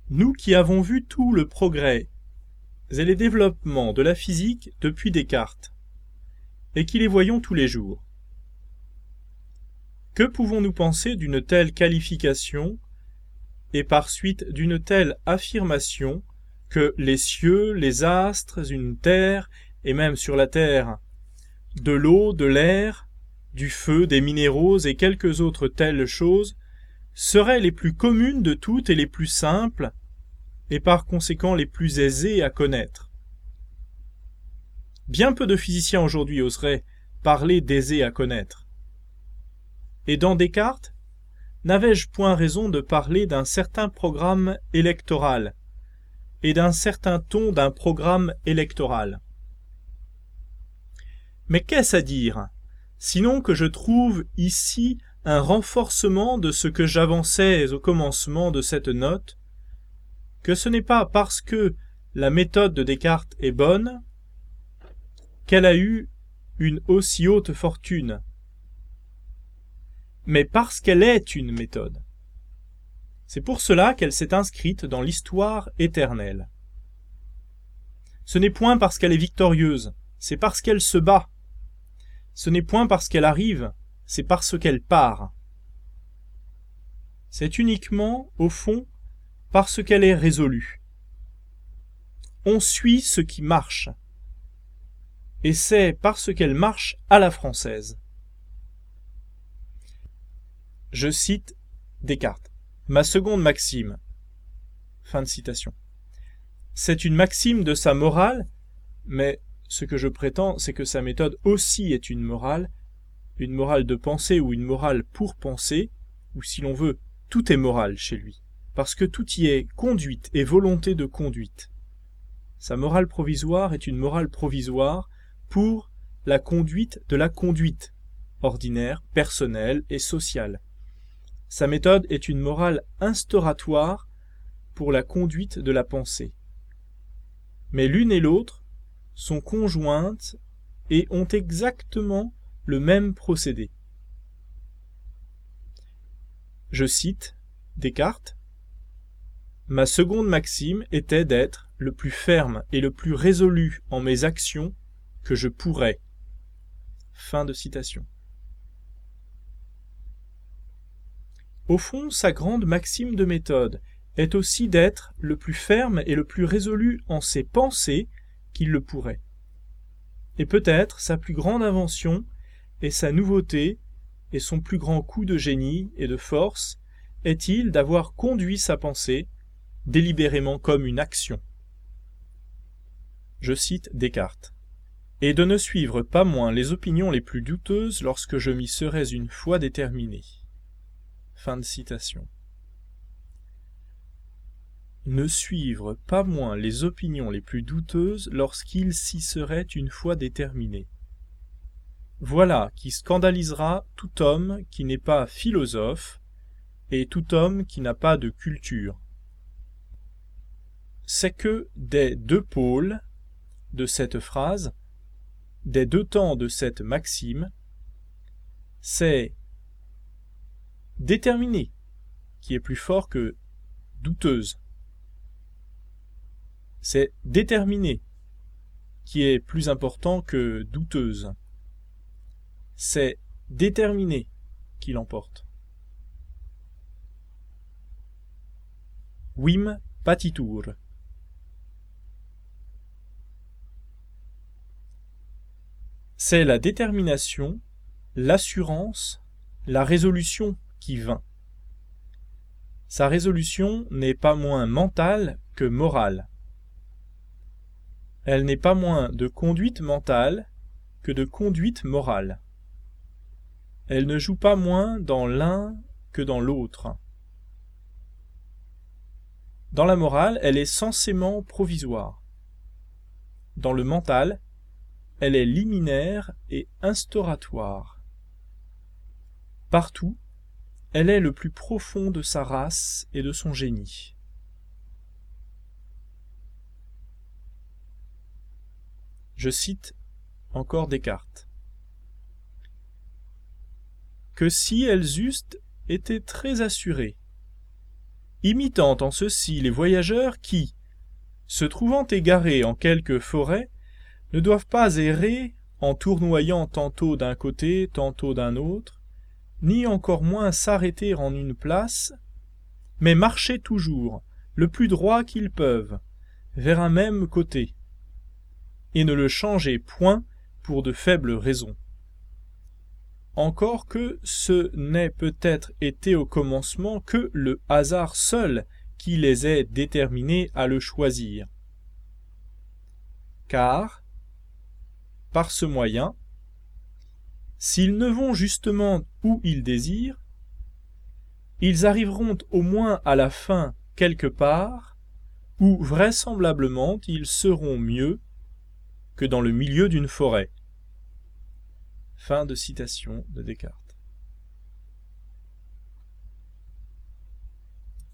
Nous qui avons vu tout le progrès et les développements de la physique depuis Descartes, et qui les voyons tous les jours, que pouvons-nous penser d'une telle qualification et par suite d'une telle affirmation que les cieux, les astres, une terre, et même sur la terre, de l'eau, de l'air, du feu, des minéraux et quelques autres telles choses, seraient les plus communes de toutes et les plus simples, et par conséquent les plus aisées à connaître. Bien peu de physiciens aujourd'hui oseraient parler d'aisés à connaître. Et dans Descartes, n'avais-je point raison de parler d'un certain programme électoral et d'un certain ton d'un programme électoral? Mais qu'est-ce à dire, sinon que je trouve ici un renforcement de ce que j'avançais au commencement de cette note, que ce n'est pas parce que la méthode de Descartes est bonne qu'elle a eu une aussi haute fortune, mais parce qu'elle est une méthode. C'est pour cela qu'elle s'est inscrite dans l'histoire éternelle. Ce n'est point parce qu'elle est victorieuse, c'est parce qu'elle se bat. Ce n'est point parce qu'elle arrive, c'est parce qu'elle part. C'est uniquement, au fond, parce qu'elle est résolue. On suit ce qui marche. Et c'est parce qu'elle marche à la française. Je cite Descartes. Ma seconde maxime. Fin de citation. C'est une maxime de sa morale, mais ce que je prétends, c'est que sa méthode aussi est une morale de pensée ou une morale pour penser, ou si l'on veut, tout est moral chez lui, parce que tout y est conduite et volonté de conduite. Sa morale provisoire est une morale provisoire pour la conduite de la conduite, ordinaire, personnelle et sociale. Sa méthode est une morale instauratoire pour la conduite de la pensée. Mais l'une et l'autre sont conjointes et ont exactement le même procédé. Je cite Descartes. Ma seconde maxime était d'être le plus ferme et le plus résolu en mes actions que je pourrais. Fin de citation. Au fond, sa grande maxime de méthode est aussi d'être le plus ferme et le plus résolu en ses pensées qu'il le pourrait. Et peut-être sa plus grande invention et sa nouveauté et son plus grand coup de génie et de force est-il d'avoir conduit sa pensée délibérément comme une action. Je cite Descartes. Et de ne suivre pas moins les opinions les plus douteuses lorsque je m'y serais une fois déterminé. Fin de citation. Ne suivre pas moins les opinions les plus douteuses lorsqu'il s'y serait une fois déterminé. Voilà qui scandalisera tout homme qui n'est pas philosophe et tout homme qui n'a pas de culture. C'est que des deux pôles de cette phrase, des deux temps de cette maxime, c'est déterminé qui est plus fort que douteuse. C'est déterminé qui est plus important que douteuse. C'est déterminé qui l'emporte. Vim patitur. C'est la détermination, l'assurance, la résolution qui vint. Sa résolution n'est pas moins mentale que morale. Elle n'est pas moins de conduite mentale que de conduite morale. Elle ne joue pas moins dans l'un que dans l'autre. Dans la morale, elle est censément provisoire. Dans le mental, elle est liminaire et instauratoire. Partout, elle est le plus profond de sa race et de son génie. Je cite encore Descartes. Que si elles eussent été très assurées, imitant en ceci les voyageurs qui, se trouvant égarés en quelque forêt, ne doivent pas errer en tournoyant tantôt d'un côté, tantôt d'un autre, ni encore moins s'arrêter en une place, mais marcher toujours, le plus droit qu'ils peuvent, vers un même côté, et ne le changer point pour de faibles raisons. Encore que ce n'ait peut-être été au commencement que le hasard seul qui les ait déterminés à le choisir. Car, par ce moyen, s'ils ne vont justement où ils désirent, ils arriveront au moins à la fin quelque part où vraisemblablement ils seront mieux que dans le milieu d'une forêt. Fin de citation de Descartes.